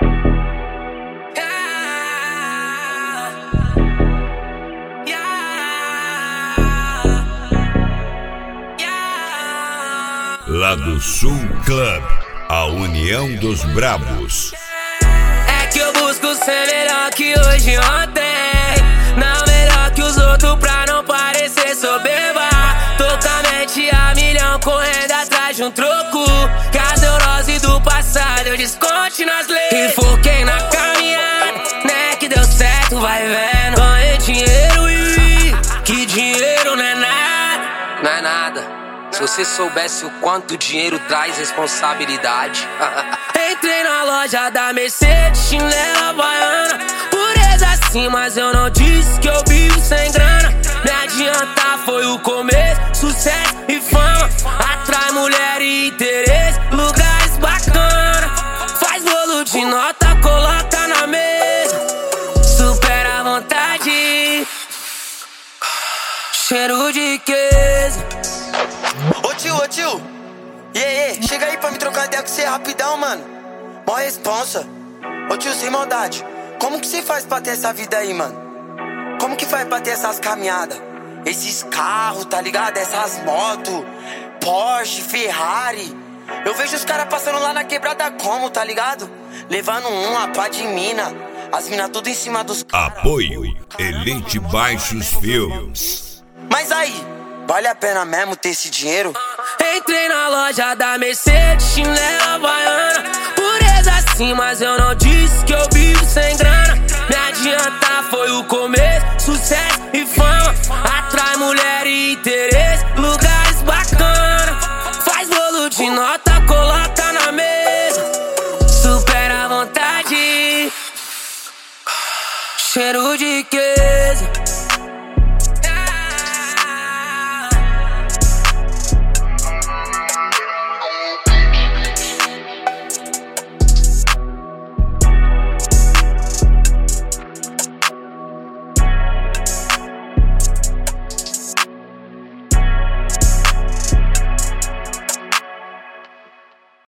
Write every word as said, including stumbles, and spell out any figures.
Lá do Sul Club, a união dos brabos. É que eu busco ser melhor que hoje e ontem, não melhor que os outros pra não parecer soberba. Tô com a mente a milhão, correndo atrás de um troco, que as neuroses do passado eu desconte nas leis. E foquei na caminhada, né, que deu certo, vai vendo. Ganhei dinheiro e que dinheiro não é nada, não é nada. Se você soubesse o quanto dinheiro traz responsabilidade. Entrei na loja da Mercedes, chinela baiana, pureza assim, mas eu não disse que eu vivo sem grana. Me adiantar foi o começo, sucesso e fama, atrai mulher e interesse, lugares bacana. Faz bolo de nota, coloca na mesa, supera a vontade, cheiro de queijo. Ô tio, ô tio, e yeah, aí, yeah. Chega aí pra me trocar ideia com você rapidão, mano. Mó responsa. Ô tio, sem maldade, como que você faz pra ter essa vida aí, mano? Como que faz pra ter essas caminhadas? Esses carros, tá ligado? Essas motos, Porsche, Ferrari. Eu vejo os caras passando lá na quebrada como, tá ligado? Levando uma pá de mina, as minas tudo em cima dos caras. Apoio Elite Baixos Filmes. Mas aí, vale a pena mesmo ter esse dinheiro? Entrei na loja da Mercedes, chinela baiana, pureza assim, mas eu não disse que eu vivo sem grana. Me adiantar foi o começo, sucesso e fama, atrai mulher e interesse, lugares bacana. Faz bolo de nota, coloca na mesa, supera a vontade, cheiro de